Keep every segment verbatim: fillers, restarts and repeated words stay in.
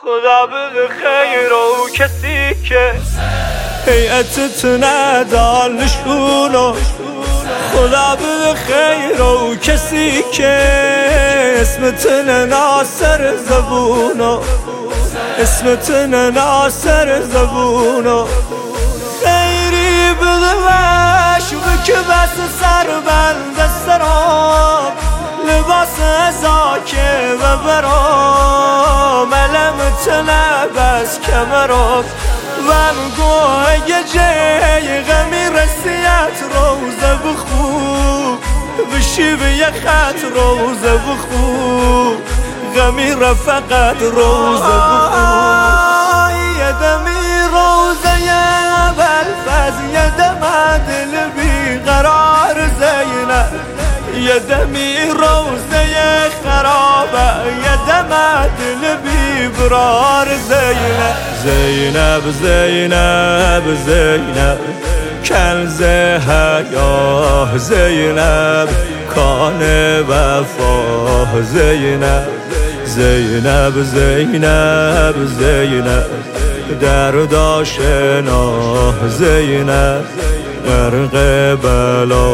خدا بده خیر و کسی که هیئتت ندار نشونو، خدا بده خیر و کسی که اسمت ناصر زبونو، اسمت ناصر زبونو. خیری بده وش که بس سر بند سراب لباس ازاکه و برام علمت نبس کمراب من گوه جای غمی رسیت روزه بخو بشی به یه خط روزه بخو غمی رفقت روزه بخو یه دمی روزه یه بلفز یه دم دل بیقرار زینب یه دمی روزه خرابه یه دم دل بیقرار زینب زینب زینب زینب کنز حیاه زینب کان وفا زینب زینب زینب زینب درد آشنا زینب غرق بلا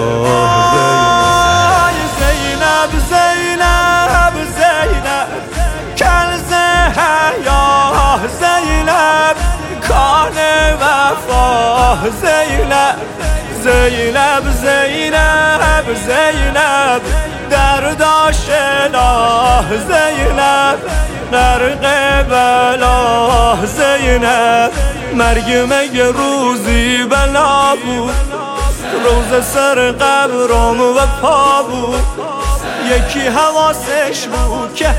زینب زینب زینب کنز حیاه زینب کان وفا زینب زینب زینب زینب درد آشنا زینب غرق بلا زینب مرگ مگه روزی بلا بود روز سر قبرم و پا بود یکی حواسش بود که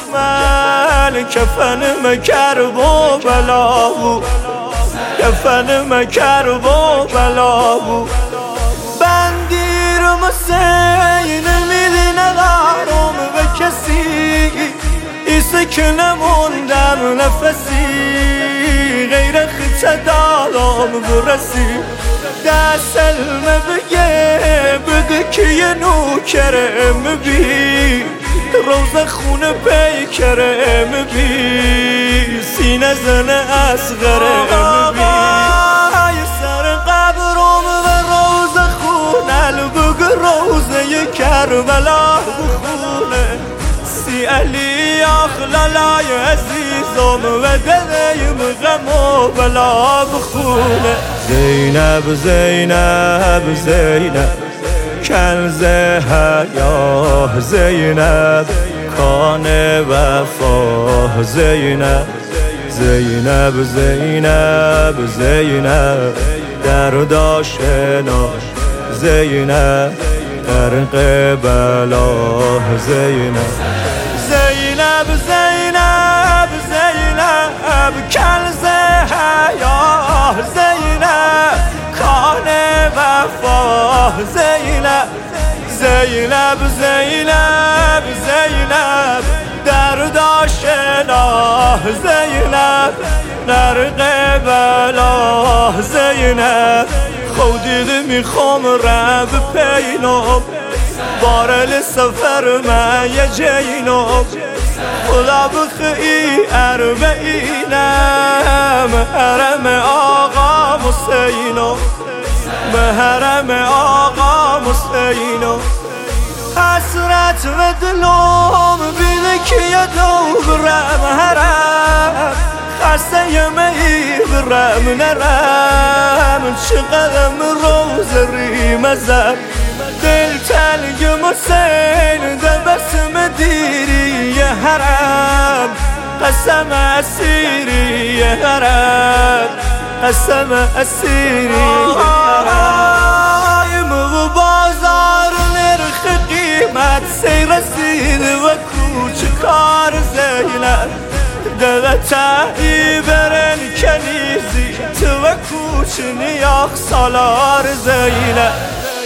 حتما کفن مکرب و بلا بود کفن مکرب و بلا بود بندیرم حسین میلی ندارم به کسی ایسه که نموندم نفسی غیر خیچه دادم برسی دست علمه بگه بده که یه نوکرم بی روز خونه پیکرم بی سینه زن اصغرم بی سر قبرم و روز خونه لبگ روزه کربلا بخونه سی علی آخلالای عزیزم و دلیم غم و بلا بخونه زینب زینب زینب کنز حیاه زینب کان وفا زینب زینب زینب زینب درد آشنا زینب غرق بلا زینب زینب زینب زینب کنز حیاه زینب کان وفا زینب زینب زینب زینب درد آشنا زینب غرق بلا زینب خودید میخوام رب پینم بارل سفر من یه جینم خدا بخی اربعینم حرم آقا حسینم به حرم آقا حسینم حسرت و دلم بیده که یه دورم حرم خسته می برم نرم چقدرم روز ریم زد دل تلگم حسین دبسم دیری یه حرم قسم اسیری یه حرم قسم اسیری یه حرم و بازار نرخ قیمت سی رسید و کوچکار زینب دلتایی برن کنیزی تو و کوچنی آخ سالار زینب